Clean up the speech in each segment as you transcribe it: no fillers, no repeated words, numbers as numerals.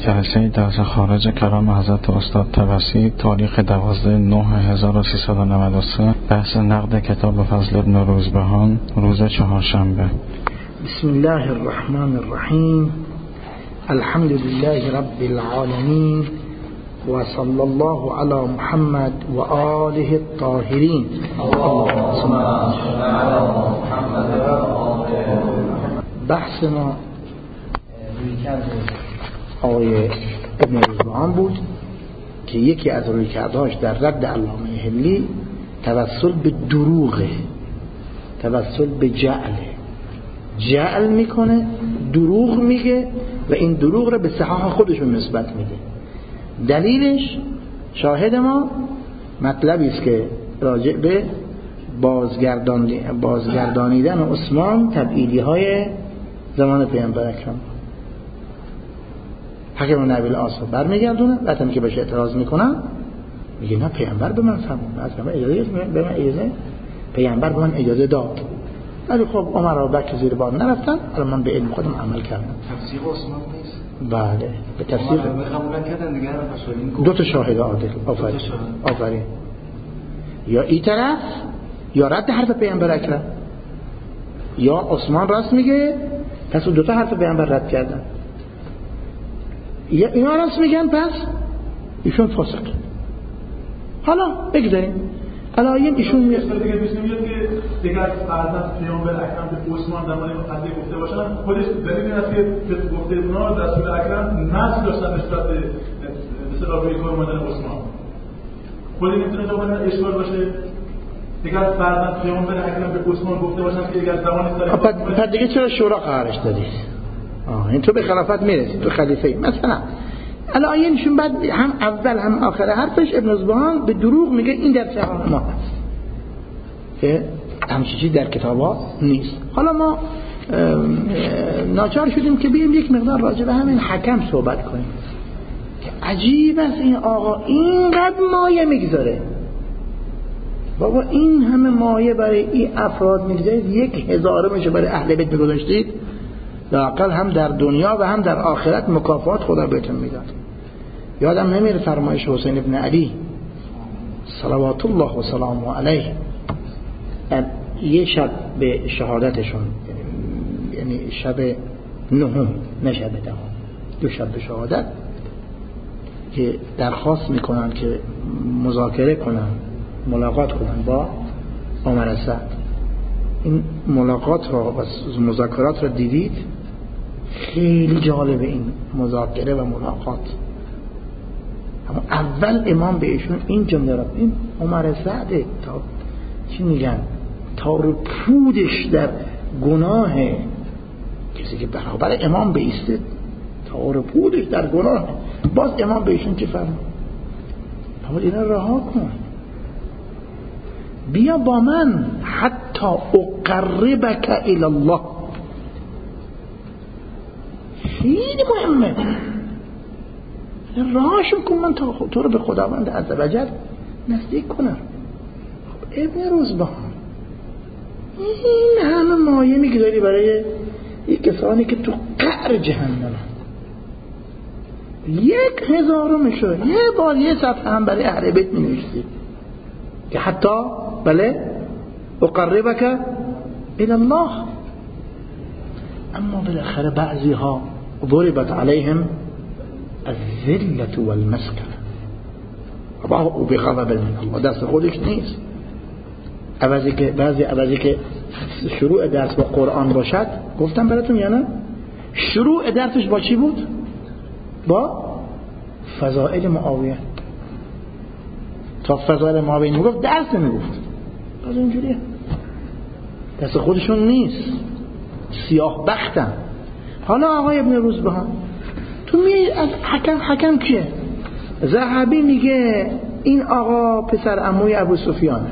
جلسه درس خارج کلام حضرت استاد طبسی، تاریخ 12/9/1393، بحث نقد کتاب فضل ابن روزبهان، روز چهارشنبه. بسم الله الرحمن الرحیم. الحمد لله رب العالمین و صلی الله علی محمد و آله الطاهرین. بحث ما رویکرد آقای ابن روزبهان بود که یکی از رویکردهاش در رد علامه حلی توسل به دروغه، توسل به جعل میکنه، دروغ میگه و این دروغ رو به صحاح خودشون نسبت میده. دلیلش شاهد ما مطلبی است که راجع به بازگردانیدن عثمان تبعیدی های زمان پیامبر اکرم. حکم نبیل آسا برمیگردونه، وقتی که بهش اعتراض میکنن میگه نه پیامبر به من فرمود، از پیامبر به من اجازه داد، ولی خب عمر و ابوبکر زیر بار نرفتن، الان من به علم خودم عمل کردم. تفسیر عثمان نیست؟ بله به تفسیر قبول کردن دیگه. دو تا شاهد عادل. آفرین. یا این طرف یا رد حرف پیامبر اکرم، یا عثمان راست میگه پس دو تا حرف پیامبر رد کردن، یا اینا راست میگن پس ایشون فاسق. حالا بگذاریم علاییم ایشون دیگه میاد که دیگه از پیامبر اکرم به عثمان در مورد قضیه گفته باشن، خودش دلیل این است که گفته اونا رسول اکرم نسل داشتن نسبت به مثلا روی کار اومدن عثمان. خودی نمیتونه دوباره اشکال باشه دیگه از فرزند پیامبر اکرم به عثمان گفته باشن که دیگه از زمان پس دیگه چرا شورا قرارش دادید؟ این تو به خلافت میرسی، تو خلیفه. مثلا علایینشون بعد هم اول هم آخر حرفش ابن روزبهان به دروغ میگه این در صحاح ما هست که همچین چیز در کتابا نیست. حالا ما ناچار شدیم که بیایم یک مقدار راجع به همین حکم صحبت کنیم که عجیب است این آقا اینقدر مایه میگذاره. بابا این همه مایه برای این افراد میگذارید، 1000 میشه برای اهل بیت میگذاشتید، لااقل هم در دنیا و هم در آخرت مکافات خدا بهتون میداد. یادم نمیره فرمایش حسین ابن علی صلوات الله و سلامه علیه یه شب به شهادتشون، یعنی شب نهم نه شب دهم، 2 شب به شهادت که درخواست میکنن که مذاکره کنن، ملاقات کنن با عمر سعد. این ملاقات را و مذاکرات را دیدید؟ خیلی جالبه این مذاکره و ملاقات. اما اول امام بهشون این جمله را، این عمر سعد تا چی میگن تار پودش در گناه، کسی که برابر امام بیسته تار پودش در گناه، باز امام بهشون چی فرمود؟ اما اینا رها کن، بیا با من حتی اقربک الی الله. خیلی مهمه، راهشون کن من تو رو به خداوند عزوجل نزدیک کنم. خب ابن روزبهان این همه مایه میگذاری برای یک کسانی که تو قعر جهنم، 1000 میشه یه بار یه صفحه هم برای اهل بیت مینویسی که حتی بله اقربک الی الله. اما بالاخره بعضی ها ضربت علیهم الذلة والمسکنه و بغضب من الله، دست خودش نیست. عوضی که شروع درس با قرآن باشد، گفتم براتون یا نه؟ شروع درسش با چی بود؟ با فضائل معاویه. تا فضائل معاویه میگفت درس نمیگفت، از اینجوریه، دست خودشون نیست، سیاه بختن. حالا آقای ابن روزبهان تو می از حکم کیه؟ ذهبی میگه این آقا پسر عموی ابو سفیانه،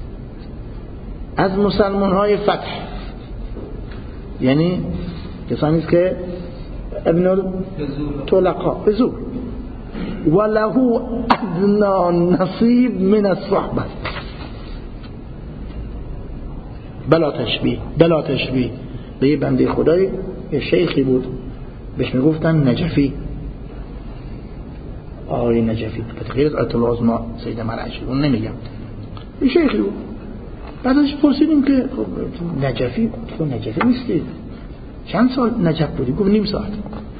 از مسلمان های فتح، یعنی کسانی است که ابن طلقا بزور و له ادنا نصیب من الصحبه. بلا تشبیه به یه بنده خدایی، یه شیخی بود بهش میگفتن نجفی، آقای نجفی غیر از آیت الله عظما سید مرعشی اون نمیگم این شیخی بود. بعد ازش پرسیدیم که نجفی تو نجفی نیستی چند سال نجف بودی؟ گفت نیم ساعت.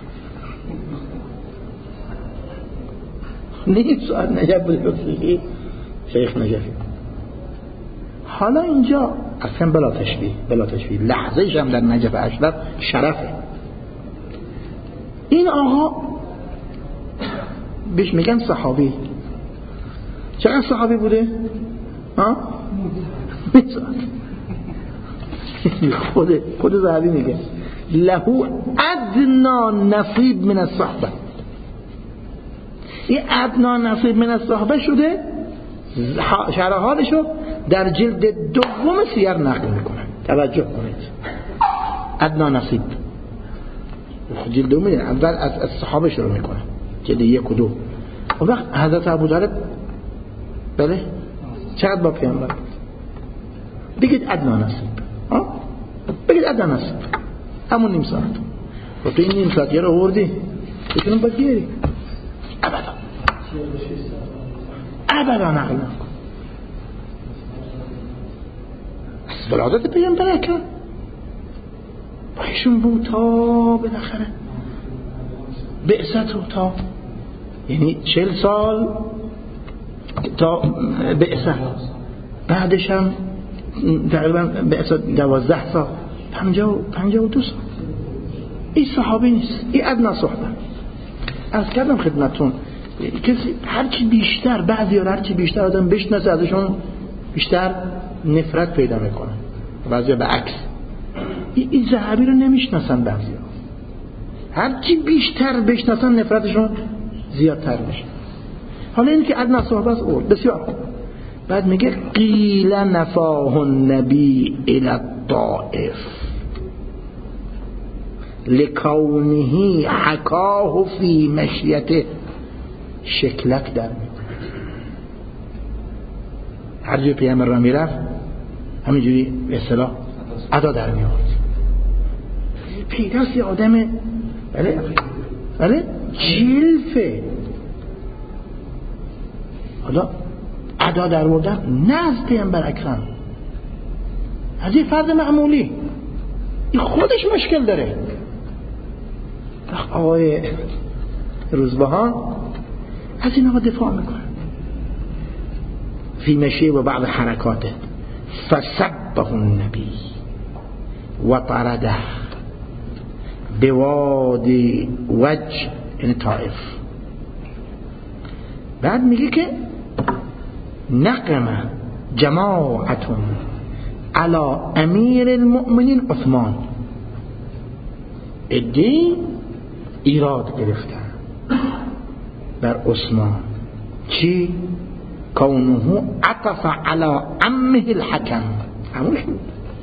نیم ساعت نجف بودی گفتی شیخ نجفی. حالا اینجا اصلا بلا تشبیه لحظه‌ش هم در نجف اشرف شرفه. این آقا بهش میگن صحابی. چقدر صحابی بوده؟ خود صحابی میگه له ادنا نصیب من الصحبه. این ادنا نصیب من الصحبه شده شرح حالشو در جلد دوم سیر نقل میکنه. توجه کنید ادنا نصیب جلد دوم اول از صحابه شروع میکنه جلد 1 و 2. اون وقت حضرت ابوطالب بله چقدر با پیامبر بگید ادنا نصیب بگید ادنا نصیب همون نیم ساعت. و تو این نیم ساعت یه رو آوردی بتونم باید بیاری ابدا نقل نکن. از ولادت پیامبر اکرم بایشون بود تا بالاخره بعثت رو تا یعنی 40 سال تا بعثت بعدش هم تقریبا بعثت 12 سال 52 سال. این صحابی نیست این ادنا صحبه. از کردم خدمتون کسی هرچی بیشتر هرچی بیشتر آدم بشناسه ازشون بیشتر نفرت پیدا میکنه. بعضیا به عکس این ذهبی رو نمیشناسن. بعضیا هرچی بیشتر بشناسن نفرتشون زیادتر میشه. حالا این که ادنا صحبه است بسیار خوب. بعد میگه قیل نفاه النبی الی الطائف لکونه حکاه فی مشیته. شکلک در میکنه هر جای پیامبر را میرفت همینجوری به اصطلاح ادا در میاد. پیداست یه آدم بله جلفه. حالا ادا در بردن نه از پیامبر اکرم از یه فرد معمولی این خودش مشکل داره. آقای روزبهان از این آقا دفاع میکنه فی مشیه و بعض حرکاته فسبه النبی و طرده بوادی وجه این طائف. بعد میگه که نقم جماعتون على امیر المؤمنین عثمان. ادی ایراد گرفتن بر عثمان چی؟ کونه عطف على عمه الحکم. همون شد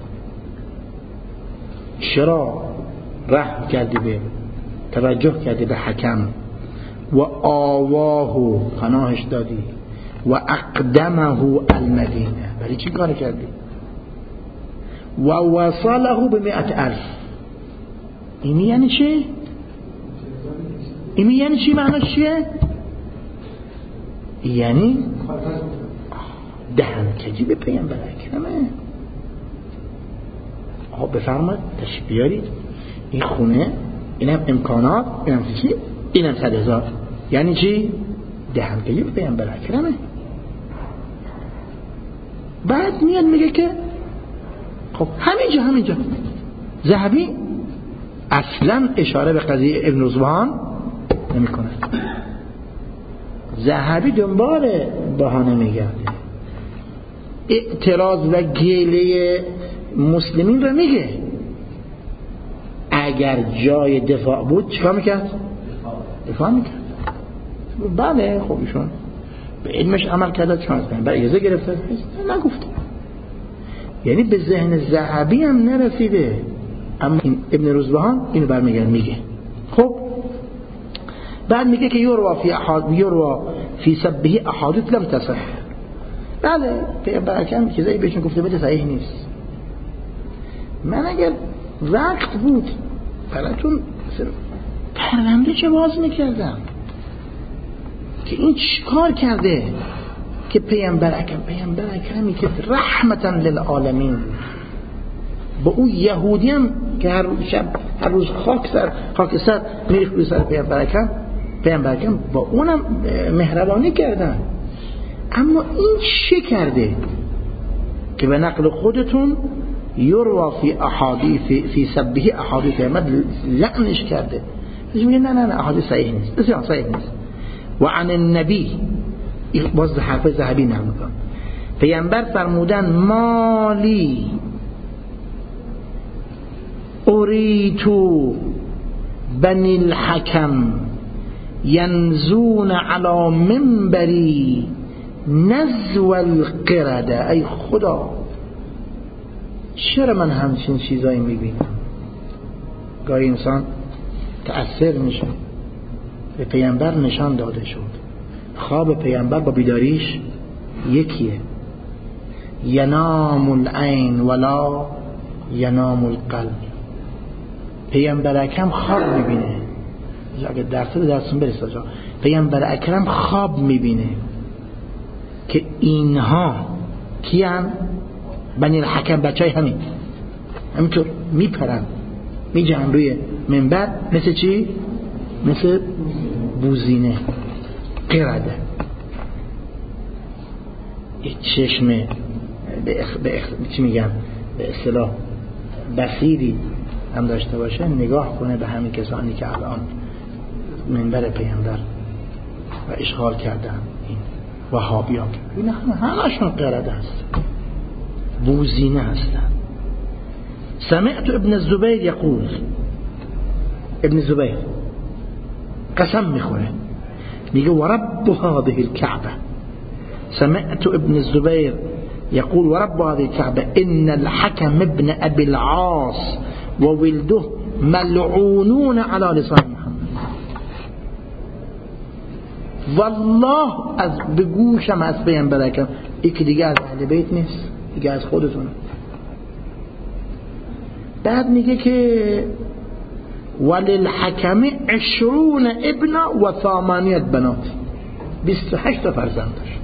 چرا رحم کردی به توجه کردی به حکم و آواه پناهش دادی و اقدمه المدینه. ولی چی کار کردی؟ و وصله ب 100,000. اینی یعنی چی؟ اینی یعنی چی؟ معناش چیه؟ یعنی دهن کجی به پیامبر اکرمه. آقا بفرماد تشریف بیارید این خونه اینم امکانات اینم چی اینم 100,000. یعنی چی؟ دهن کجی به پیامبر اکرمه. بعد میاد میگه که خب همینجا ذهبی اصلا اشاره به قضیه ابن رزبان نمی کنه. ذهبی دنبال بهانه میگرده. اعتراض و گیله مسلمین رو میگه. اگر جای دفاع بود چیکار میکرد؟ دفاع میکرد. بله خب ایشون به علمش عمل کرده چون برای اجازه گرفته نگفته. یعنی به ذهن ذهبی هم نرسیده. اما این ابن رزبهان اینو برمیگرد میگه. خب بعد میگه که یوروا فی سبه احادیث لم تصح. بله پیامبر اکرم چیزایی بهشون گفته بده صحیح نیست. من اگر وقت بود براتون پرونده چه باز میکردم. که این چیکار کرده که پیامبر اکرمی که رحمتا للعالمین بود، با اون یهودی هم که هر روز خاک سر میریخت روی سر پیامبر اکرم با اونم مهربانی کردن، اما این چه کرده که به نقل خودتون یروى فی احادیث فی سبه احادیث پیامبر لعنش کرده. میگه نه احادیث صحیح نیست، بسیار صحیح نیست. و عن النبی، باز حرف ذهبی نقل میکنم، پیامبر فرمودن مالی اریتو بنی الحکم ینزون علی منبری نزو القرده. ای خدا چرا من همچین چیزایی میبینم؟ گاهی انسان تأثیر میشه. به پیامبر نشان داده شد خواب پیامبر با بیداریش یکیه، ینام العین ولا ینام القلب. پیامبر اکرم خواب میبینه، اگه درستون برسه جا، پیامبر اکرم خواب میبینه که اینها کیان؟ بنی الحکم، بچهای همینطور میپرن میجن روی منبر، مثل چی؟ مثل بوزینه، قرده. یه چشم چی میگم به اصطلاح بصیری هم داشته باشه، نگاه کنه به همین کسانی که الان منبر پیامبر و اشغال کردن، این وهابی‌ها، این همشون قرده هست، بوزینه هستن. سمعت ابن الزبیر یقول، ابن الزبیر قسم میخوره میگه ورب هذه الكعبه، سمعت ابن الزبیر يقول ورب هذه الكعبه ان الحكم ابن ابي العاص وولده ملعونون على لسان محمد. والله از بگوشم از پیامبر اکرم، این که دیگه از اهل بیت نیست، دیگه از خودتونه. بعد میگه که وللحکم 20 ابن و 8 بنات، 28 تا فرزند داشت.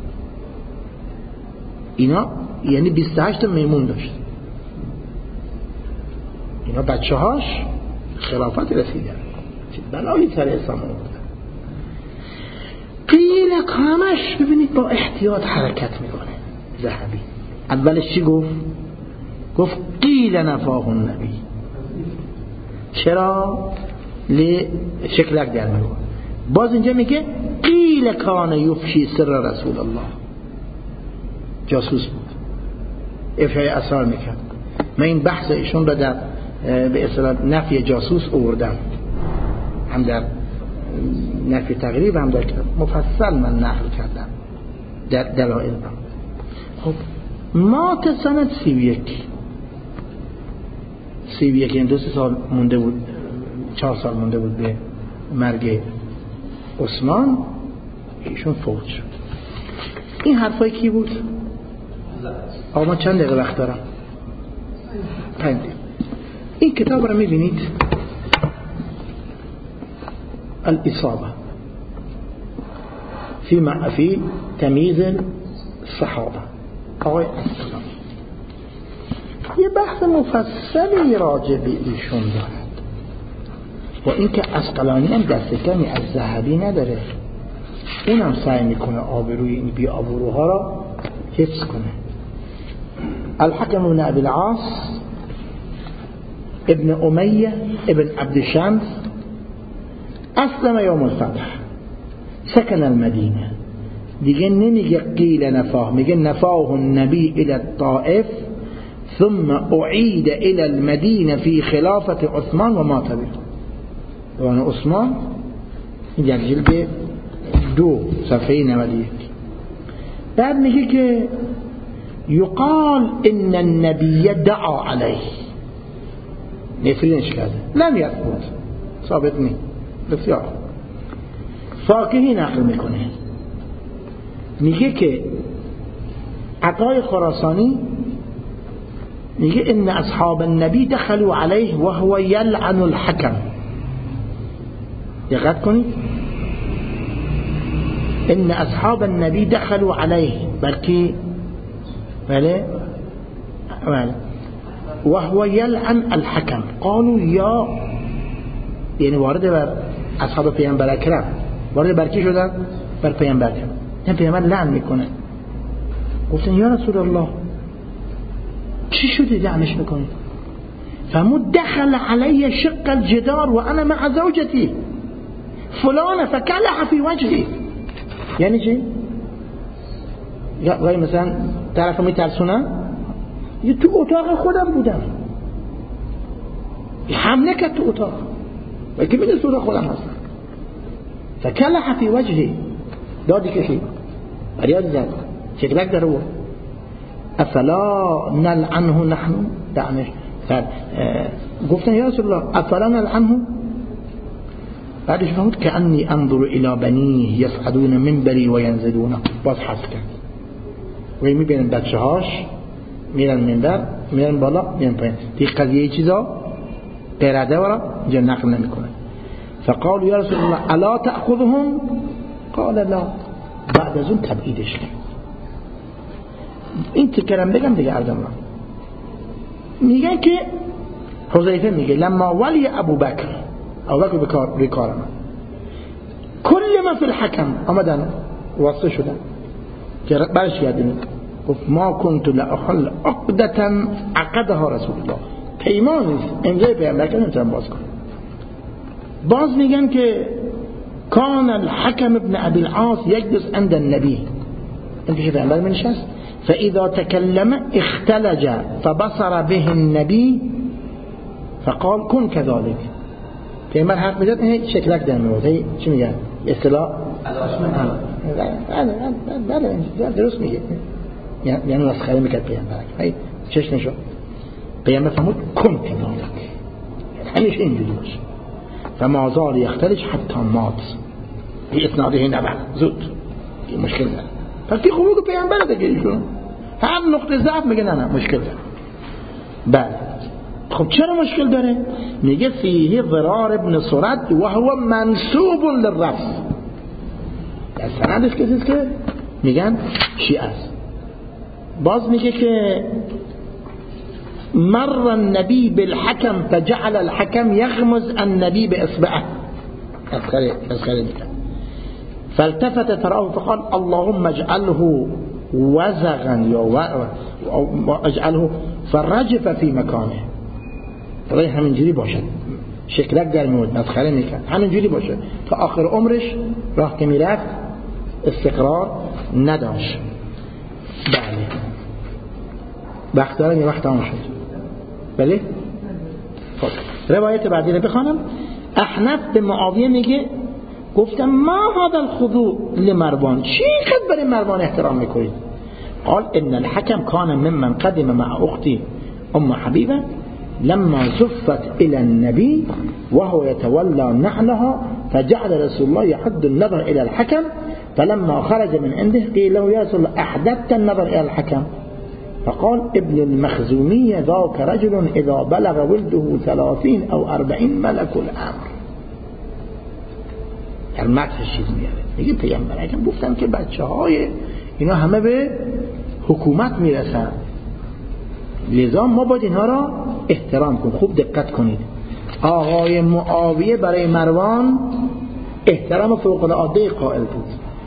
اینا یعنی 28 تا میمون داشت. اینا بچه هاش خلافت رسیدن، چه بلایی سر اسلام آوردن. قیل کامش ببینید با احتیاط حرکت میکنه ذهبی. اولش چی گفت قیل نفاه النبی. چرا؟ شکلک در میگه. باز اینجا میگه قیل کان یفشی سر رسول الله، جاسوس بود، افشای اسرار میکرد. من این بحث ایشون را در به اصطلاح نفی جاسوس آوردم، هم در نفی تقریب هم در مفصل من نقل کردم در دلائل. خب مات سنت 31 این 2 سال مونده بود، 4 سال مونده بود به مرگ عثمان، ایشون فوت شد. این حرفای کی بود؟ آقا من چند دقیقه وقت دارم؟ 5 دقیقه. این کتاب رو میبینید، الاصابه فی تمییز الصحابه، آقای اسقلانی یه بحث مفصلی راجع به ایشون دارد. و اینکه اسقلانی هم دست کمی از ذهبی نداره، اونم سعی میکنه آبروی این بی آبروها را حفظ کنه. الحکم ابن ابی العاص ابن امیه ابن عبد شمس اسلم یوم الفتح، سکن المدینه. دیگه نمیگه قیل نفاه، میگه نفاه النبی الى الطائف ثم اعید الى المدینه فی خلافت عثمان و ما تبعه. دوان عثمان در جلد 2 صفحه 91. بعد میگه که یقال ان النبی دعا علیه، نفرینش کرده، لم یثبت، ثابت نیست. بسیار فاکهی نقل میکنه، میگه که عطای خراسانی میگه ان اصحاب النبی دخلوا علیه و هو یلعن الحکم. دقت کنید، ان اصحاب النبی دخلوا علیه برکی بله وهو يلعن الحكم قالوا یا یعنی وارد بر اصحاب پیامبر اکرم وارد بر کی شدن؟ بر پیامبر اکرم. این پیامبر لعن میکنه. گفتن یا رسول الله چی شده لعنش میکنی؟ فرمود دخل علی شق الجدار و انا مع زوجتي فلان فكلح في وجهي. یعنی چی؟ یا مثلا طرفو میترسونن یه تو اتاق خودم بودم حمله کرد تو اتاق و که میدونست اتاق خودم هستم فکلح فی وجهی دادی کشید فریاد زد شکلک در او افلا نلعنه نحن دعنش گفتن یا رسول الله افلا نلعنه بعدش فهمت که انی انظر الى بنیه یصعدون منبری و ینزلون باز حذف کرد و میبینن بچه هاش میرن منبر میرن بالا میرن پایین دیگه قضیه چیزا قراده ورا اینجا نقل نمیکنه. فقال یا رسول الله الا تأخذهم قال لا. بعد از اون تبعیدش کرد. این تکرم بگم دیگه اردم را میگن که حذیفه میگه لما ولی ابو بکر بکار من کل ما فی الحکم آمدن واسطه شدن که برش گردیم گفت ما كنت لأحل عقدة عقدها رسول الله پیمان نیست امضای پیامبر که نمیتونم باز کنم. باز میگن که کان الحکم ابن ابی العاص یجلس عند النبی انتش پیامبر منشست فاذا تكلم اختلج فبصر به النبی فقال کن كذلك. پیامبر حرف میزد این شکلک در میاد چی میگن اصطلاح بله درست میگه یعنی مسخره میکرد پیامبر چش نشو پیامبر فرمود کن كذلك همیشه اینجوری باشه فما زال یختلج حتی مات بی اسناده نبر زود این مشکل داره پس که خوبه که پیامبر دیگه ایشون هر نقطه ضعف میگه نه مشکل داره. بله خب چرا مشکل داره؟ میگه فیه ضرار ابن سرد و هو منسوب للرفض در سندش کسیست که میگن شیعه است. باز میگه که مر النبی بالحکم فجعل الحکم یغمز النبی باصبعه اسخره میگه فالتفت فراه فقال اللهم اجعله وزغا یا اجعله فرجف في مكانه برای همینجوری باشد شکلک در میاد مسخره میکرد همینجوری باشه تا آخر عمرش راه که میرفت استقرار نداشت. بله وقت دارم یه وقت تمام شد. بله خب روایت بعدی رو بخوانم. احنف به معاویه میگه گفتم ما هذا الخضوع لمروان چی قد برای مروان احترام میکنید؟ قال ان الحكم كان ممن قدم مع اختي ام حبيبه لما زفت الى النبي وهو يتولى نعلها فجعل رسول الله يحد النظر الى الحكم فلما خرج من عنده قيل له يا رسول الله احدثت النظر الى الحكم فقال ابن المخزومية ذاك رجل اذا بلغ ولده 30 او 40 ملك الامر. در متنش چیز میاره میگه پیامبر اگه گفتم که بچه‌های اینا همه به حکومت میرسن لذا ما باید اینها را احترام کنیم. خوب دقت کنید آقای معاویه برای مروان احترام فوق العاده قائل بود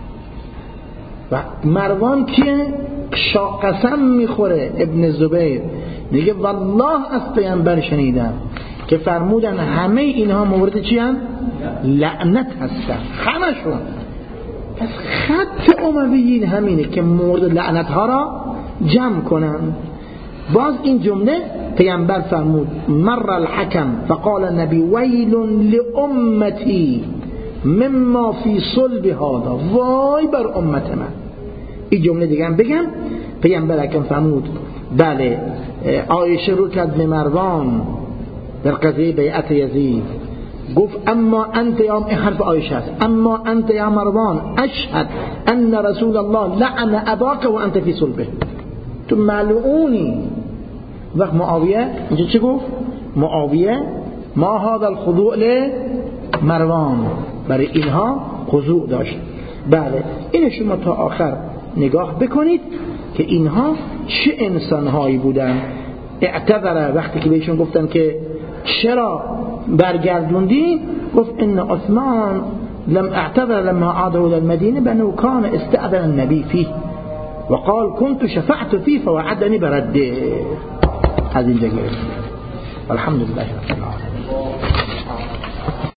و مروان که قسم میخوره ابن زبیر میگه والله از پیامبر شنیدم که فرمودن همه اینها مورد چی هم؟ لعنت هستن همشون. پس خط امویین همینه که مورد لعنت ها را جمع کنن. باز این جمله پیامبر فرمود مر الحکم فقال النبی ویل لامتی مما فی صلب هذا وای بر امت من. این جمله دیگه هم بگم پیامبر اکرم فرمود بله عایشه رو کرد به مروان در قضیه بیعت یزید گفت اما انت یا حرف عایشه است اما انت یا مروان اشهد ان رسول الله لعن اباك و انت فی صلبه تو ملعونی. وقت معاویه اینجا چه گفت؟ معاویه ما هذا الخضوع لمروان برای اینها خضوع داشت. بله این شما تا آخر نگاه بکنید که اینها چه انسانهایی بودن. اعتذر وقتی که بهشون گفتن که چرا برگردوندی، گفت ان عثمان لم اعتذر لما عادوا الى المدينه بانه كان استأذن النبي فيه وقال كنت شفعت فيه فوعدني برده. از اینجا گرفت. الحمدلله رب العالمین.